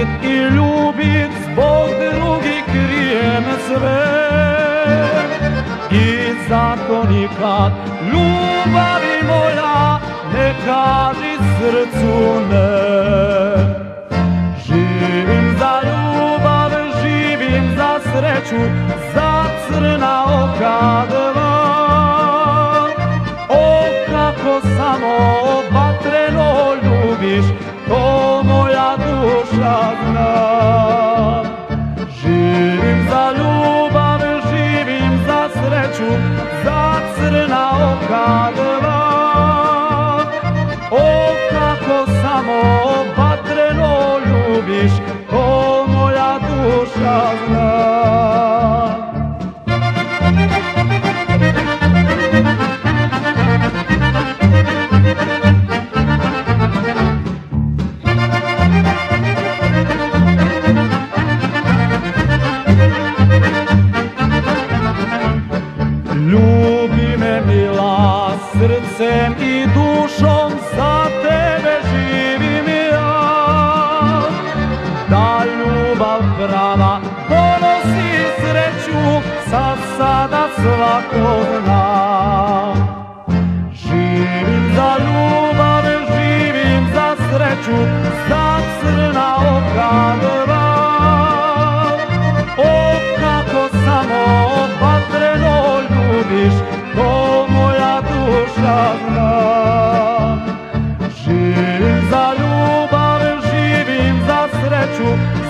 volit i ljubit, zbog drugih krijem sve. I zato nikad, ljubavi moja, ne kaži srcu ne. Živim za ljubav, živim za sreću, za crna oka dva. O, kako samo vatreno ljubiš, to moja duša zna. Živim za ljubav, živim za sreću, za crna oka dva. O, kako samo vatreno ljubiš, to moja duša zna. Ljubi me mila, srcem i dušom, za tebe živim ja. Da ljubav prava donosi sreću, sad sada svako zna. Živim za ljubav, živim za sreću, za crna oka dva. O, kako samo vatreno ljubiš, to moja duša zna. Živim za ljubav, živim za sreću,